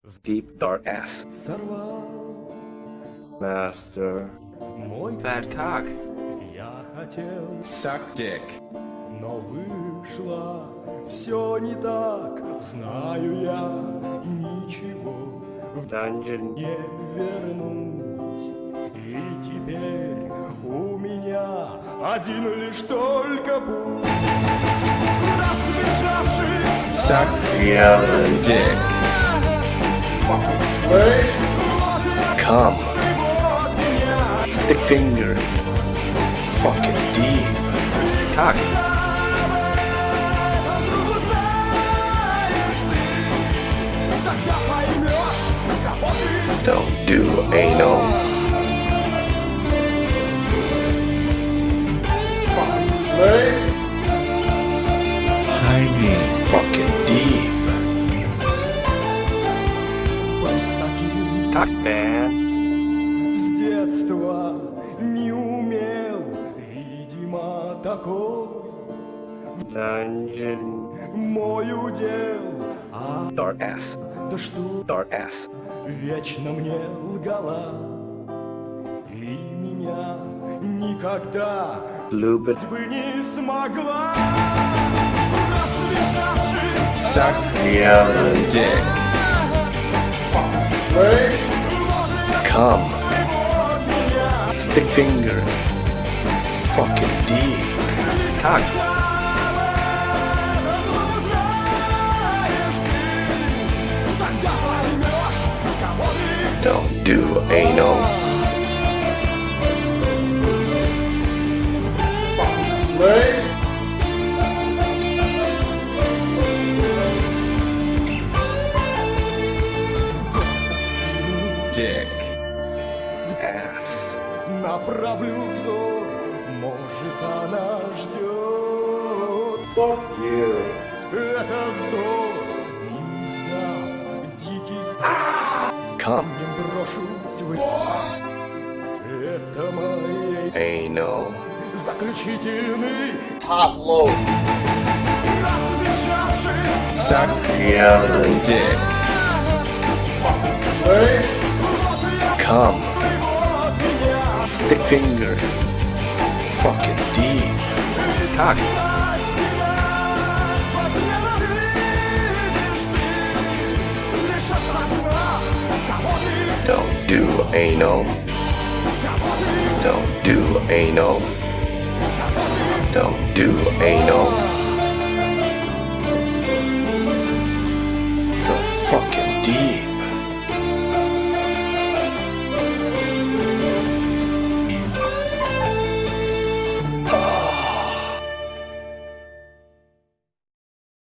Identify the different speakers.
Speaker 1: Deep dark ass.
Speaker 2: Сорвал
Speaker 1: Master.
Speaker 2: мой
Speaker 3: Fat cock.
Speaker 2: я хотел,
Speaker 1: Suck dick.
Speaker 2: но вышло все не так. Знаю я, ничего
Speaker 1: Dungeon.
Speaker 2: не вернуть. И теперь у меня один лишь только путь. Разбежавшись,
Speaker 1: Suck yellow dick. First, come. Stick finger. Fucking deep.
Speaker 3: Cock.
Speaker 1: Don't do anal. First, fucking deep.
Speaker 2: быть таким
Speaker 3: Cock man.
Speaker 2: с детства не умел, видимо, такой
Speaker 1: Dungeon.
Speaker 2: мой удел. А
Speaker 1: Dark ass.
Speaker 2: да что
Speaker 1: Dark ass.
Speaker 2: вечно мне лгала и меня никогда
Speaker 1: Lube it.
Speaker 2: бы не смогла. Разбежавшись,
Speaker 1: Suck yellow dick. First, come. Stick finger. Fucking deep.
Speaker 3: Cock.
Speaker 2: тогда поймешь, кого ты
Speaker 1: Don't do anal. First, dick. Ass.
Speaker 2: направлю взор, может она ждет.
Speaker 1: Fuck you.
Speaker 2: Это вздор, не издав дикий
Speaker 1: Come.
Speaker 2: не брошусь в это моей
Speaker 1: Anal.
Speaker 2: заключительный
Speaker 1: Top load.
Speaker 2: разбежавшись.
Speaker 1: Suck yellow dick. First, come. Stick finger. Fucking deep.
Speaker 3: Cock.
Speaker 1: Don't do anal. Don't do anal. Don't do anal.